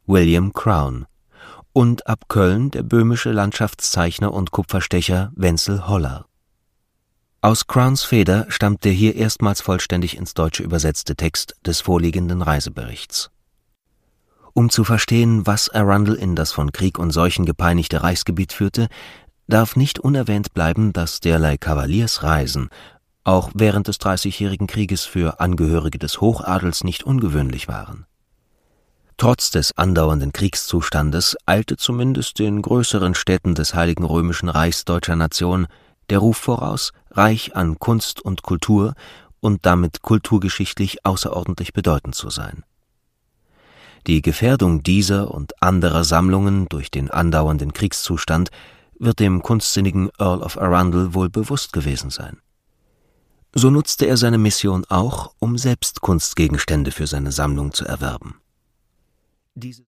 William Crown und ab Köln der böhmische Landschaftszeichner und Kupferstecher Wenzel Hollar. Aus Crowns Feder stammt der hier erstmals vollständig ins Deutsche übersetzte Text des vorliegenden Reiseberichts. Um zu verstehen, was Arundel in das von Krieg und Seuchen gepeinigte Reichsgebiet führte, darf nicht unerwähnt bleiben, dass derlei Kavaliersreisen auch während des Dreißigjährigen Krieges für Angehörige des Hochadels nicht ungewöhnlich waren. Trotz des andauernden Kriegszustandes eilte zumindest den größeren Städten des Heiligen Römischen Reichs deutscher Nation der Ruf voraus, reich an Kunst und Kultur und damit kulturgeschichtlich außerordentlich bedeutend zu sein. Die Gefährdung dieser und anderer Sammlungen durch den andauernden Kriegszustand wird dem kunstsinnigen Earl of Arundel wohl bewusst gewesen sein. So nutzte er seine Mission auch, um selbst Kunstgegenstände für seine Sammlung zu erwerben.